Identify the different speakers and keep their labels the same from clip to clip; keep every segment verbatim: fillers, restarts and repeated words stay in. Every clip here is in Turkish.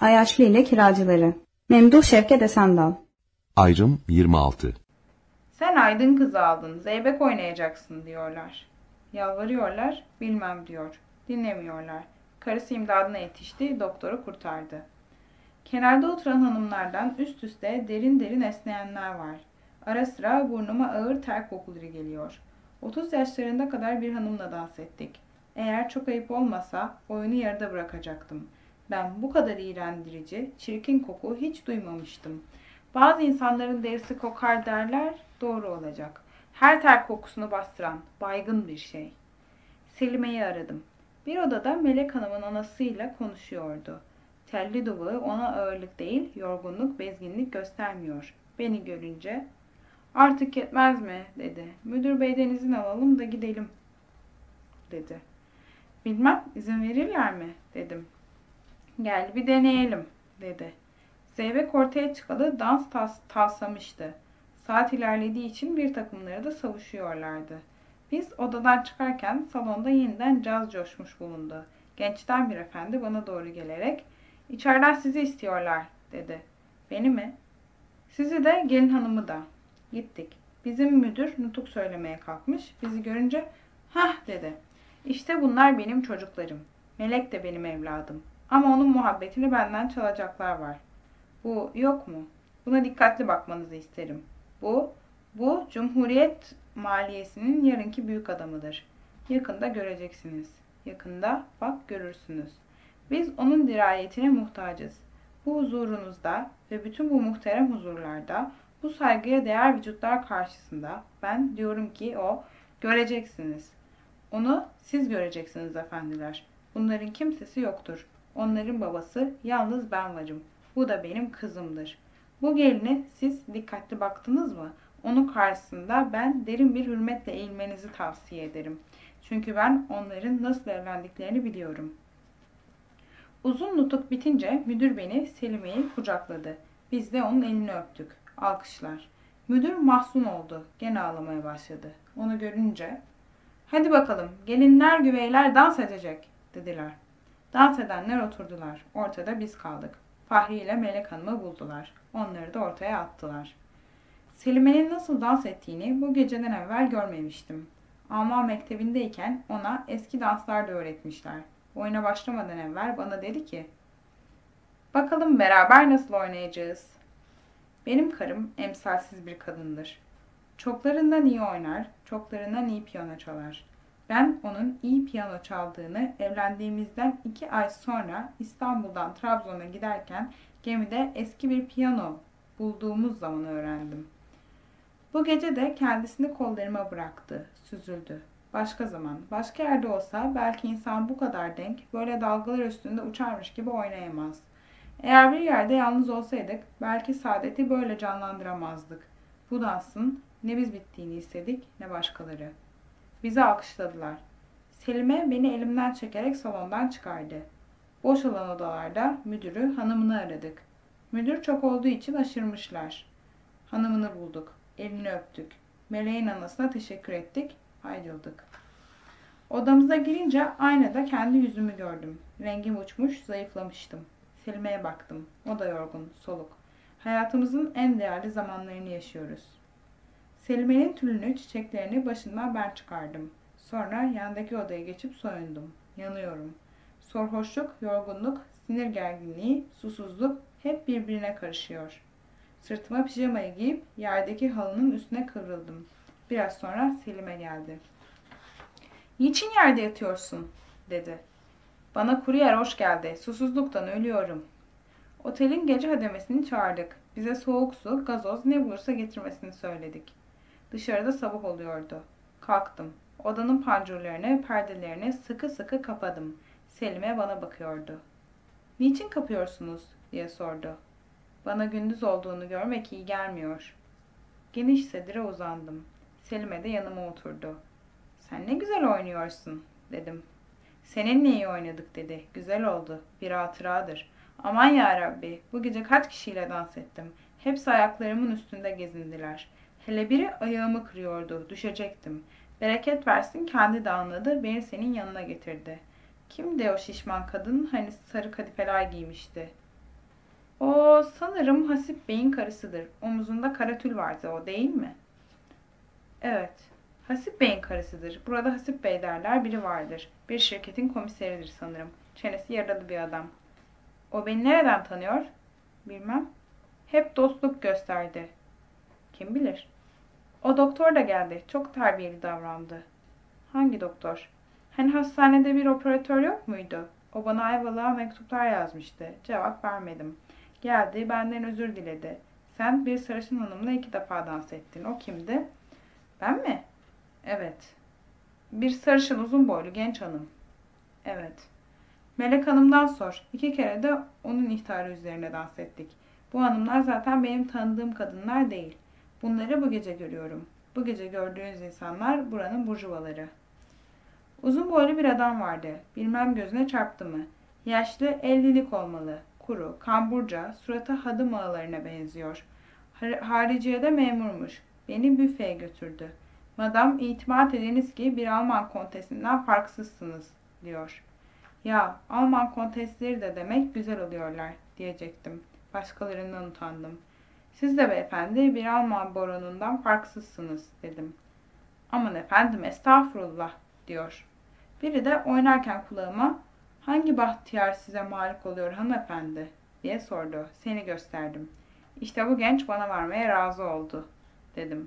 Speaker 1: Ayaşlı ile kiracıları. Memduh Şevket Esendal.
Speaker 2: Ayrım yirmi altı.
Speaker 3: Sen aydın kızı aldın, zeybek oynayacaksın diyorlar. Yalvarıyorlar, bilmem diyor. Dinlemiyorlar. Karısı imdadına yetişti, doktoru kurtardı. Kenarda oturan hanımlardan üst üste derin derin esneyenler var. Ara sıra burnuma ağır ter kokuları geliyor. Otuz yaşlarında kadar bir hanımla dans ettik. Eğer çok ayıp olmasa oyunu yarıda bırakacaktım. Ben bu kadar iğrendirici, çirkin koku hiç duymamıştım. Bazı insanların derisi kokar derler, doğru olacak. Her ter kokusunu bastıran, baygın bir şey. Selime'yi aradım. Bir odada Melek Hanım'ın anasıyla konuşuyordu. Telli duvağı ona ağırlık değil, yorgunluk, bezginlik göstermiyor. Beni görünce, "Artık yetmez mi?" dedi. "Müdür beyden izin alalım da gidelim," dedi. "Bilmem, izin verirler mi?" dedim. "Gel bir deneyelim," dedi. Zeybek ortaya çıkalı dans tas tavsamıştı. Saat ilerlediği için bir takımları da savuşuyorlardı. Biz odadan çıkarken salonda yeniden caz coşmuş bulundu. Gençten bir efendi bana doğru gelerek, "İçeriden sizi istiyorlar," dedi. "Beni mi?" "Sizi de gelin hanımı da." Gittik. Bizim müdür nutuk söylemeye kalkmış. Bizi görünce, "Hah," dedi. "İşte bunlar benim çocuklarım. Melek de benim evladım. Ama onun muhabbetini benden çalacaklar var. Bu yok mu? Buna dikkatli bakmanızı isterim. Bu, bu Cumhuriyet Maliyesi'nin yarınki büyük adamıdır. Yakında göreceksiniz. Yakında bak görürsünüz. Biz onun dirayetine muhtacız. Bu huzurunuzda ve bütün bu muhterem huzurlarda, bu saygıya değer vücutlar karşısında ben diyorum ki o, göreceksiniz. Onu siz göreceksiniz efendiler. Bunların kimsesi yoktur. Onların babası yalnız ben varım. Bu da benim kızımdır. Bu geline siz dikkatli baktınız mı? Onun karşısında ben derin bir hürmetle eğilmenizi tavsiye ederim. Çünkü ben onların nasıl evlendiklerini biliyorum." Uzun nutuk bitince müdür beni, Selime'yi kucakladı. Biz de onun elini öptük. Alkışlar. Müdür mahzun oldu. Gene ağlamaya başladı. Onu görünce, "Hadi bakalım, gelinler güveyler dans edecek," dediler. Dans edenler oturdular. Ortada biz kaldık. Fahri ile Melek Hanım'ı buldular. Onları da ortaya attılar. Selime'nin nasıl dans ettiğini bu geceden evvel görmemiştim. Ama mektebindeyken ona eski danslar da öğretmişler. Oyuna başlamadan evvel bana dedi ki, "Bakalım beraber nasıl oynayacağız?" Benim karım emsalsiz bir kadındır. Çoklarından iyi oynar, çoklarından iyi piyano çalar. Ben onun iyi piyano çaldığını evlendiğimizden iki ay sonra İstanbul'dan Trabzon'a giderken gemide eski bir piyano bulduğumuz zaman öğrendim. Bu gece de kendisini kollarıma bıraktı, süzüldü. Başka zaman, başka yerde olsa belki insan bu kadar denk, böyle dalgalar üstünde uçarmış gibi oynayamaz. Eğer bir yerde yalnız olsaydık belki saadeti böyle canlandıramazdık. Bu dansın ne biz bittiğini istedik ne başkaları. Bizi alkışladılar. Selime beni elimden çekerek salondan çıkardı. Boş olan odalarda müdürü, hanımını aradık. Müdür çok olduğu için aşırmışlar. Hanımını bulduk. Elini öptük. Meleğin anasına teşekkür ettik. Ayrıldık. Odamıza girince aynada kendi yüzümü gördüm. Rengim uçmuş, zayıflamıştım. Selime'ye baktım. O da yorgun, soluk. Hayatımızın en değerli zamanlarını yaşıyoruz. Selime'nin tülünü, çiçeklerini başından ben çıkardım. Sonra yandaki odaya geçip soyundum. Yanıyorum. Sarhoşluk, yorgunluk, sinir gerginliği, susuzluk hep birbirine karışıyor. Sırtıma pijamayı giyip yerdeki halının üstüne kıvrıldım. Biraz sonra Selime geldi. "Niçin yerde yatıyorsun?" dedi. "Bana kuryer hoş geldi. Susuzluktan ölüyorum." Otelin gece hademesini çağırdık. Bize soğuk su, gazoz ne bulursa getirmesini söyledik. Dışarıda sabah oluyordu. Kalktım. Odanın pancurlarını, perdelerini sıkı sıkı kapadım. Selime bana bakıyordu. "Niçin kapıyorsunuz?" diye sordu. "Bana gündüz olduğunu görmek iyi gelmiyor." Geniş sedire uzandım. Selime de yanıma oturdu. "Sen ne güzel oynuyorsun," dedim. "Seninle iyi oynadık," dedi. "Güzel oldu. Bir hatıradır. Aman yarabbi, bu gece kaç kişiyle dans ettim. Hepsi ayaklarımın üstünde gezindiler. Hele biri ayağımı kırıyordu. Düşecektim. Bereket versin kendi de anladı. Beni senin yanına getirdi. Kimdi o şişman kadın? Hani sarı kadifeler giymişti." O sanırım Hasip Bey'in karısıdır. Omuzunda kara tül vardı, o değil mi? Evet. Hasip Bey'in karısıdır. Burada Hasip Bey derler biri vardır. Bir şirketin komiseridir sanırım. Çenesi yaralı bir adam. O beni nereden tanıyor? Bilmem. Hep dostluk gösterdi. Kim bilir? O doktor da geldi. Çok terbiyeli davrandı. Hangi doktor? Hani hastanede bir operatör yok muydu? O bana Ayvalık'a mektuplar yazmıştı. Cevap vermedim. Geldi, benden özür diledi. Sen bir sarışın hanımla iki defa dans ettin. O kimdi? Ben mi? Evet. Bir sarışın uzun boylu genç hanım. Evet. Melek Hanım'dan sor. İki kere de onun ihtarı üzerine dans ettik. Bu hanımlar zaten benim tanıdığım kadınlar değil. Bunları bu gece görüyorum. Bu gece gördüğünüz insanlar buranın burjuvaları. Uzun boylu bir adam vardı. Bilmem gözüne çarptı mı? Yaşlı, ellilik olmalı. Kuru, kamburca, suratı hadım ağalarına benziyor. Har hariciyede memurmuş. Beni büfeye götürdü. Madam, itimat ediniz ki bir Alman kontesinden farksızsınız, diyor. Ya, Alman kontesleri de demek güzel oluyorlar, diyecektim. Başkalarından utandım. Siz de beyefendi bir Alman baronundan farksızsınız, dedim. Aman efendim, estağfurullah, diyor. Biri de oynarken kulağıma, hangi bahtiyar size malik oluyor hanımefendi, diye sordu. Seni gösterdim. İşte bu genç bana vermeye razı oldu, dedim.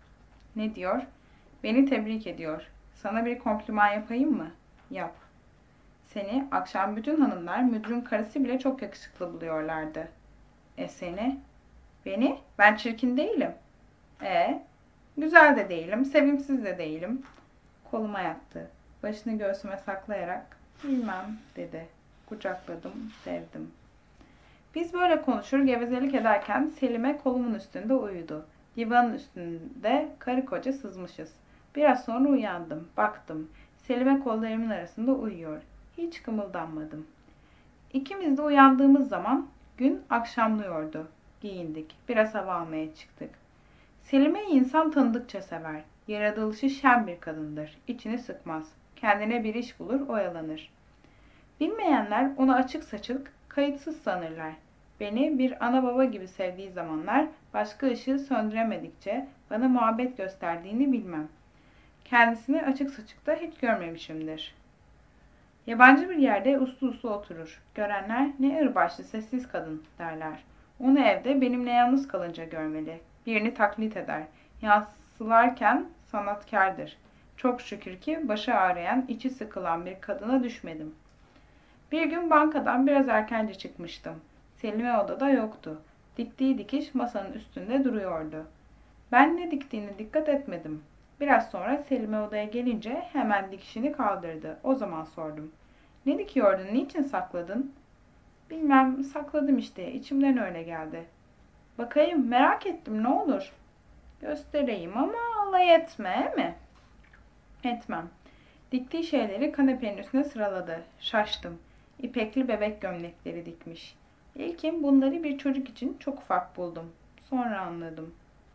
Speaker 3: Ne diyor? Beni tebrik ediyor. Sana bir kompliman yapayım mı? Yap. Seni akşam bütün hanımlar müdürün karısı bile çok yakışıklı buluyorlardı. E seni? Beni? Ben çirkin değilim. E, güzel de değilim, sevimsiz de değilim. Koluma yattı. Başını göğsüme saklayarak, bilmem, dedi. Kucakladım, sevdim. Biz böyle konuşur, gevezelik ederken Selime kolumun üstünde uyudu. Divanın üstünde karı koca sızmışız. Biraz sonra uyandım, baktım. Selime kollarımın arasında uyuyor. Hiç kımıldanmadım. İkimiz de uyandığımız zaman gün akşamlıyordu. Giyindik, biraz hava almaya çıktık. Selime'yi insan tanıdıkça sever. Yaratılışı şen bir kadındır. İçini sıkmaz. Kendine bir iş bulur, oyalanır. Bilmeyenler onu açık saçık, kayıtsız sanırlar. Beni bir ana baba gibi sevdiği zamanlar başka ışığı söndüremedikçe bana muhabbet gösterdiğini bilmem. Kendisini açık saçıkta hiç görmemişimdir. Yabancı bir yerde uslu uslu oturur. Görenler ne ırbaşlı sessiz kadın derler. Onu evde benimle yalnız kalınca görmeli. Birini taklit eder. Yansılarken sanatkardır. Çok şükür ki başı ağrıyan, içi sıkılan bir kadına düşmedim. Bir gün bankadan biraz erkence çıkmıştım. Selime odada yoktu. Diktiği dikiş masanın üstünde duruyordu. Ben ne diktiğine dikkat etmedim. Biraz sonra Selime odaya gelince hemen dikişini kaldırdı. O zaman sordum. Ne dikiyordun, niçin sakladın? Bilmem, sakladım işte, içimden öyle geldi. Bakayım, merak ettim, ne olur? Göstereyim ama alay etme, mi? Etmem. Diktiği şeyleri kanepenin üstüne sıraladı. Şaştım. İpekli bebek gömlekleri dikmiş. İlkin bunları bir çocuk için çok ufak buldum. Sonra anladım.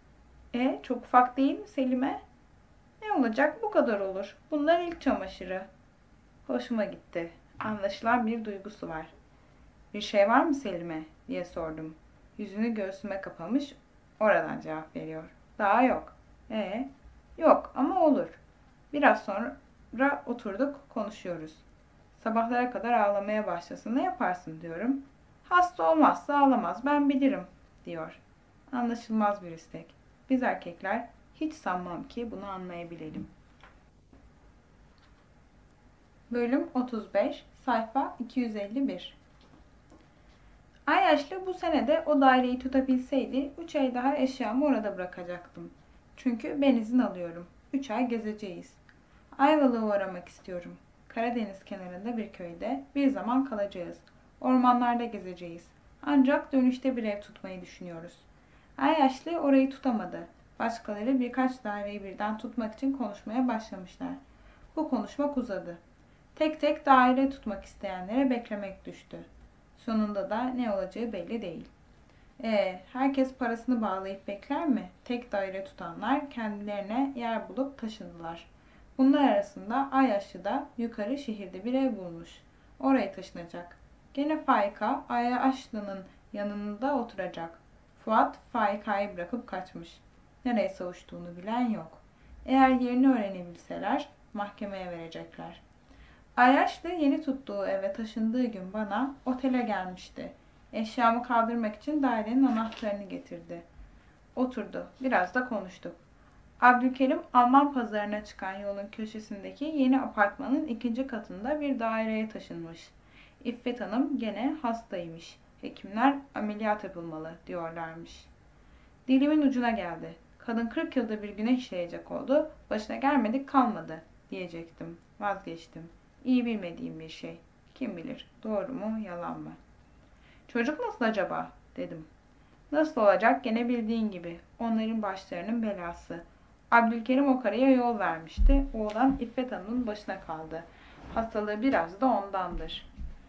Speaker 3: E, çok ufak değil mi Selime? Ne olacak, bu kadar olur. Bunlar ilk çamaşırı. Hoşuma gitti. Anlaşılan bir duygusu var. Bir şey var mı Selime, diye sordum. Yüzünü göğsüme kapamış, oradan cevap veriyor. Daha yok. E, yok ama olur. Biraz sonra oturduk, konuşuyoruz. Sabahlara kadar ağlamaya başlasın, ne yaparsın diyorum. Hasta olmazsa ağlamaz, ben bilirim, diyor. Anlaşılmaz bir istek. Biz erkekler hiç sanmam ki bunu anlayabilelim. Bölüm otuz beş, sayfa iki yüz elli bir. Ayyaşlı bu senede o daireyi tutabilseydi üç ay daha eşyamı orada bırakacaktım. Çünkü ben izin alıyorum. üç ay gezeceğiz. Ayvalık'a uğramak istiyorum. Karadeniz kenarında bir köyde bir zaman kalacağız. Ormanlarda gezeceğiz. Ancak dönüşte bir ev tutmayı düşünüyoruz. Ayyaşlı orayı tutamadı. Başkaları birkaç daireyi birden tutmak için konuşmaya başlamışlar. Bu konuşmak uzadı. Tek tek daire tutmak isteyenlere beklemek düştü. Sonunda da ne olacağı belli değil. E, herkes parasını bağlayıp bekler mi? Tek daire tutanlar kendilerine yer bulup taşındılar. Bunlar arasında Ayyaşlı da yukarı şehirde bir ev bulmuş. Oraya taşınacak. Gene Faika Ayyaşlı'nın Yanında oturacak. Fuat Faika'yı bırakıp kaçmış. Nereye savuştuğunu bilen yok. Eğer yerini öğrenebilseler mahkemeye verecekler. Ayaşlı yeni tuttuğu eve taşındığı gün bana otele gelmişti. Eşyamı kaldırmak için dairenin anahtarını getirdi. Oturdu. Biraz da konuştuk. Abdülkerim Alman pazarına çıkan yolun köşesindeki yeni apartmanın ikinci katında bir daireye taşınmış. İffet Hanım gene hastaymış. Hekimler ameliyat yapılmalı diyorlarmış. Dilimin ucuna geldi. Kadın kırk yılda bir günah işleyecek oldu. Başına gelmedik kalmadı diyecektim. Vazgeçtim. İyi bilmediğim bir şey. Kim bilir doğru mu yalan mı? Çocuk nasıl acaba dedim. Nasıl olacak gene bildiğin gibi. Onların başlarının belası. Abdülkerim o karıya yol vermişti. Oğlan İffet Hanım'ın başına kaldı. Hastalığı biraz da ondandır.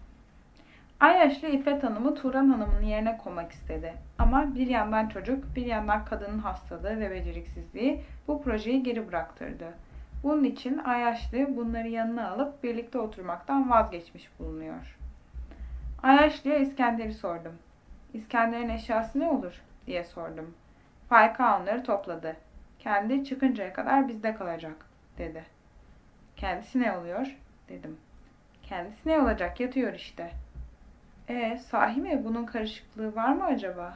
Speaker 3: Ayyaşlı İffet Hanım'ı Turan Hanım'ın yerine koymak istedi. Ama bir yandan çocuk, bir yandan kadının hastalığı ve beceriksizliği bu projeyi geri bıraktırdı. Bunun için Ayyaşlı bunları yanına alıp birlikte oturmaktan vazgeçmiş bulunuyor. Ayyaşlı'ya İskender'i sordum. İskender'in eşyası ne olur diye sordum. Faika onları topladı. Kendi çıkıncaya kadar bizde kalacak dedi. Kendisi ne oluyor dedim. Kendisi ne olacak yatıyor işte. E sahi mi bunun karışıklığı var mı acaba?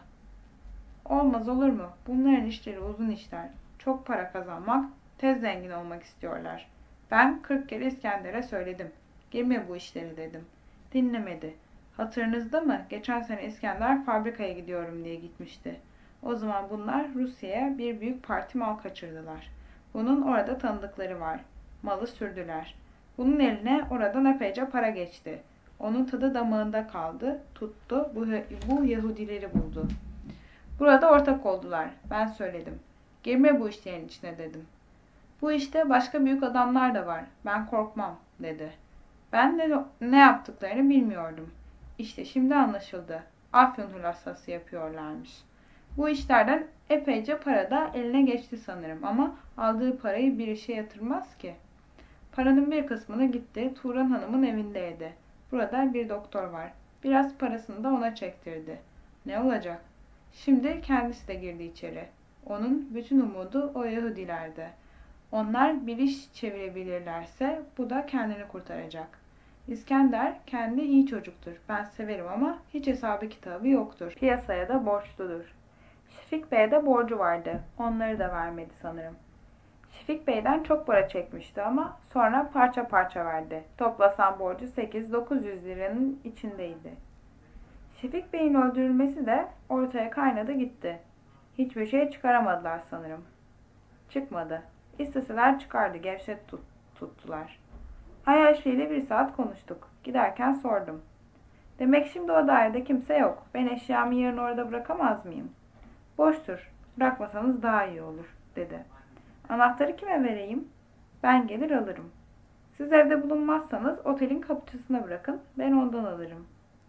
Speaker 3: Olmaz olur mu? Bunların işleri uzun işler. Çok para kazanmak, tez zengin olmak istiyorlar. Ben kırk kere İskender'e söyledim. Girme bu işleri dedim. Dinlemedi. Hatırınızda mı? Geçen sene İskender fabrikaya gidiyorum diye gitmişti. O zaman bunlar Rusya'ya bir büyük parti mal kaçırdılar. Bunun orada tanıdıkları var. Malı sürdüler. Bunun eline oradan epeyce para geçti. Onun tadı damağında kaldı. Tuttu. Bu, bu Yahudileri buldu. Burada ortak oldular. Ben söyledim. Girme bu işlerin içine dedim. Bu işte başka büyük adamlar da var. Ben korkmam dedi. Ben de ne yaptıklarını bilmiyordum. İşte şimdi anlaşıldı. Afyon hulassası yapıyorlarmış. Bu işlerden epeyce para da eline geçti sanırım ama aldığı parayı bir işe yatırmaz ki. Paranın bir kısmını gitti Turan Hanım'ın evindeydi. Burada bir doktor var. Biraz parasını da ona çektirdi. Ne olacak? Şimdi kendisi de girdi içeri. Onun bütün umudu o Yahudilerde. Onlar bir iş çevirebilirlerse bu da kendini kurtaracak. İskender kendi iyi çocuktur. Ben severim ama hiç hesabı kitabı yoktur. Piyasaya da borçludur. Şefik Bey'e de borcu vardı. Onları da vermedi sanırım. Şefik Bey'den çok para çekmişti ama sonra parça parça verdi. Toplasan borcu sekiz dokuz yüz liranın içindeydi. Şefik Bey'in öldürülmesi de ortaya kaynadı gitti. Hiçbir şey çıkaramadılar sanırım. Çıkmadı. İsteseler çıkardı. Gevşet tut, tuttular. Ayaşlı ile bir saat konuştuk. Giderken sordum. Demek şimdi o dairede kimse yok. Ben eşyamı yarın orada bırakamaz mıyım? Boştur. Bırakmasanız daha iyi olur dedi. Anahtarı kime vereyim? Ben gelir alırım. Siz evde bulunmazsanız otelin kapıcısına bırakın. Ben ondan alırım.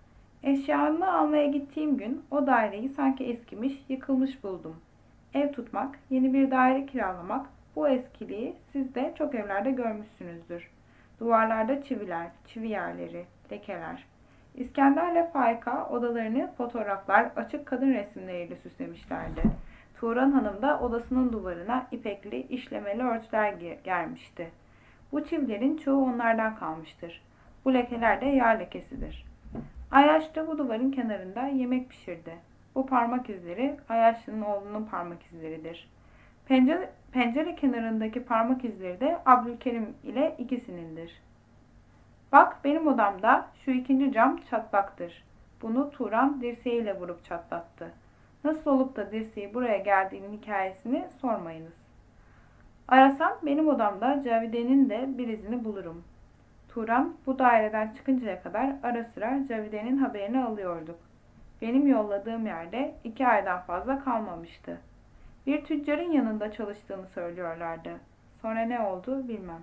Speaker 3: Eşyamı almaya gittiğim gün o daireyi sanki eskimiş, yıkılmış buldum. Ev tutmak, yeni bir daire kiralamak, bu eskiliği siz de çok evlerde görmüşsünüzdür. Duvarlarda çiviler, çivi yerleri, lekeler. İskender'le Faika odalarını fotoğraflar, açık kadın resimleriyle süslemişlerdi. Turan Hanım da odasının duvarına ipekli, işlemeli örtüler germişti. Bu çivilerin çoğu onlardan kalmıştır. Bu lekeler de yağ lekesidir. Ayaşlı bu duvarın kenarında yemek pişirdi. Bu parmak izleri Ayaşlı'nın oğlunun parmak izleridir. Pencere, pencere kenarındaki parmak izleri de Abdülkerim ile ikisinindir. Bak benim odamda şu ikinci cam çatlaktır. Bunu Turan dirseğiyle vurup çatlattı. Nasıl olup da dirseği buraya geldiğinin hikayesini sormayınız. Arasam benim odamda Cavide'nin de bir izini bulurum. Turan bu daireden çıkıncaya kadar ara sıra Cavide'nin haberini alıyorduk. Benim yolladığım yerde iki aydan fazla kalmamıştı. Bir tüccarın yanında çalıştığını söylüyorlardı. Sonra ne oldu bilmem.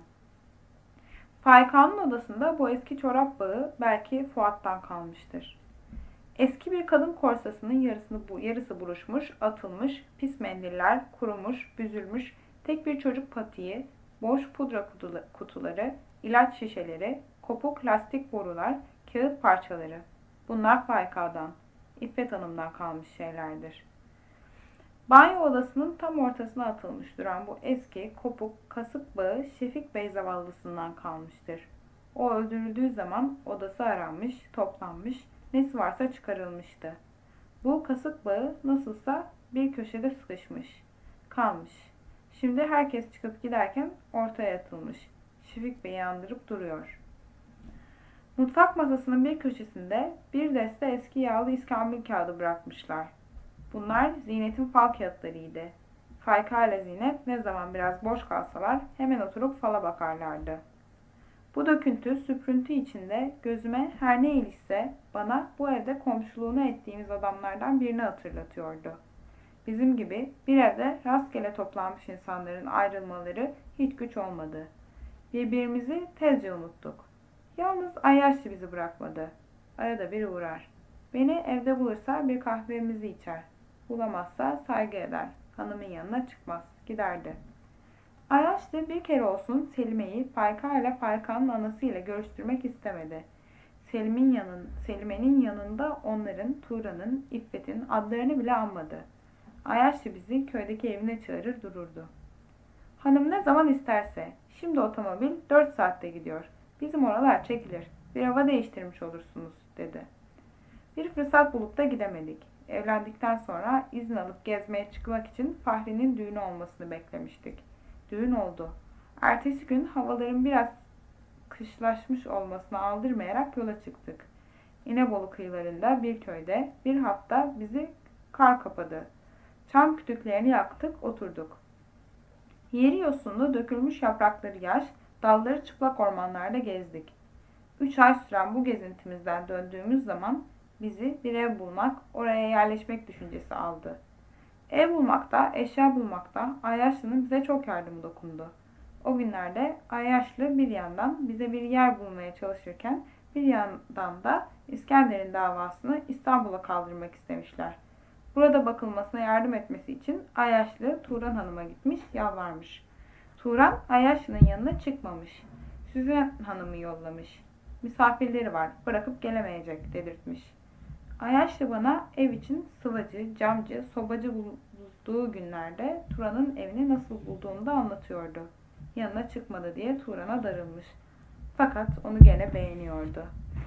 Speaker 3: Faika'nın odasında bu eski çorap bağı belki Fuat'tan kalmıştır. Eski bir kadın korsasının yarısını, yarısı buruşmuş, atılmış, pis mendiller, kurumuş, büzülmüş, tek bir çocuk patiği, boş pudra kutuları, ilaç şişeleri, kopuk lastik borular, kağıt parçaları. Bunlar Faika'dan. İffet Hanım'dan kalmış şeylerdir. Banyo odasının tam ortasına atılmış duran bu eski, kopuk, kasık bağı Şefik Bey zavallısından kalmıştır. O öldürüldüğü zaman odası aranmış, toplanmış, nesi varsa çıkarılmıştı. Bu kasık bağı nasılsa bir köşede sıkışmış, kalmış. Şimdi herkes çıkıp giderken ortaya atılmış. Şefik Bey'i andırıp duruyor. Mutfak masasının bir köşesinde bir deste eski yağlı iskambil kağıdı bırakmışlar. Bunlar Zinet'in fal kağıtlarıydı. Fayka ile Zinet ne zaman biraz boş kalsalar hemen oturup fala bakarlardı. Bu döküntü, süprüntü içinde gözüme her ne ilişse bana bu evde komşuluğunu ettiğimiz adamlardan birini hatırlatıyordu. Bizim gibi bir evde rastgele toplanmış insanların ayrılmaları hiç güç olmadı. Birbirimizi tezce unuttuk. Yalnız Ayyaşlı bizi bırakmadı. Arada bir uğrar. Beni evde bulursa bir kahvemizi içer. Bulamazsa saygı eder. Hanımın yanına çıkmaz. Giderdi. Ayyaşlı bir kere olsun Selime'yi Fayka ile Fayka'nın anasıyla görüştürmek istemedi. Selim'in yanın, Selime'nin yanında onların, Turan'ın, İffet'in adlarını bile anmadı. Ayyaşlı bizi köydeki evine çağırır dururdu. Hanım ne zaman isterse. Şimdi otomobil dört saatte gidiyor. Bizim oralar çekilir. Bir hava değiştirmiş olursunuz, dedi. Bir fırsat bulup da gidemedik. Evlendikten sonra izin alıp gezmeye çıkmak için Fahri'nin düğünü olmasını beklemiştik. Düğün oldu. Ertesi gün havaların biraz kışlaşmış olmasına aldırmayarak yola çıktık. İnebolu kıyılarında bir köyde bir hafta bizi kar kapadı. Çam kütüklerini yaktık, oturduk. Yeri yosunlu, dökülmüş yaprakları yaş, dalları çıplak ormanlarda gezdik. Üç ay süren bu gezintimizden döndüğümüz zaman bizi bir ev bulmak, oraya yerleşmek düşüncesi aldı. Ev bulmakta, eşya bulmakta Ayyaşlı'nın bize çok yardımı dokundu. O günlerde Ayyaşlı bir yandan bize bir yer bulmaya çalışırken bir yandan da İskender'in davasını İstanbul'a kaldırmak istemişler. Burada bakılmasına yardım etmesi için Ayyaşlı Turan Hanım'a gitmiş, yalvarmış. Turan Ayyaşlı'nın yanına çıkmamış. Süzen Hanım'ı yollamış. Misafirleri var, bırakıp gelemeyecek dedirtmiş. Ayyaşlı bana ev için sıvacı, camcı, sobacı bulduğu günlerde Turan'ın evini nasıl bulduğunu da anlatıyordu. Yanına çıkmadı diye Turan'a darılmış. Fakat onu gene beğeniyordu.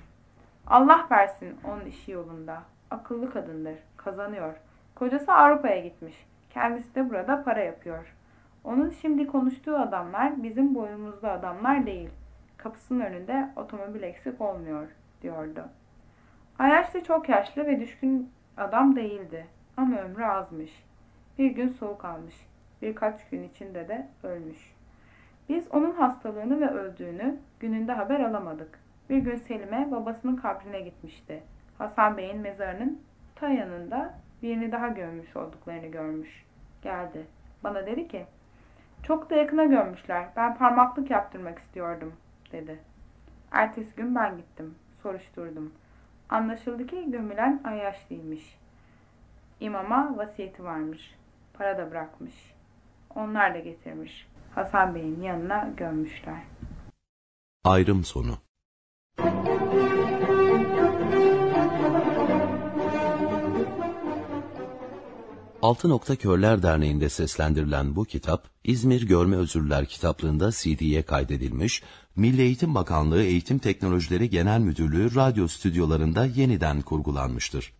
Speaker 3: Allah versin onun işi yolunda. Akıllı kadındır, kazanıyor. Kocası Avrupa'ya gitmiş. Kendisi de burada para yapıyor. Onun şimdi konuştuğu adamlar bizim boyumuzda adamlar değil. Kapısının önünde otomobil eksik olmuyor, diyordu. Ayyaşlı çok yaşlı ve düşkün adam değildi. Ama ömrü azmış. Bir gün soğuk almış. Birkaç gün içinde de ölmüş. Biz onun hastalığını ve öldüğünü gününde haber alamadık. Bir gün Selime babasının kabrine gitmişti. Hasan Bey'in mezarının ta yanında birini daha gömmüş olduklarını görmüş. Geldi. Bana dedi ki, çok da yakına gömmüşler. Ben parmaklık yaptırmak istiyordum, dedi. Ertesi gün ben gittim. Soruşturdum. Anlaşıldı ki gömülen Ayyaşlı'ymış. İmama vasiyeti varmış. Para da bırakmış. Onlar da getirmiş. Hasan Bey'in yanına gömmüşler.
Speaker 2: Ayrım sonu. Altı Nokta Körler Derneği'nde seslendirilen bu kitap, İzmir Görme Özürler kitaplığında C D'ye kaydedilmiş, Milli Eğitim Bakanlığı Eğitim Teknolojileri Genel Müdürlüğü radyo stüdyolarında yeniden kurgulanmıştır.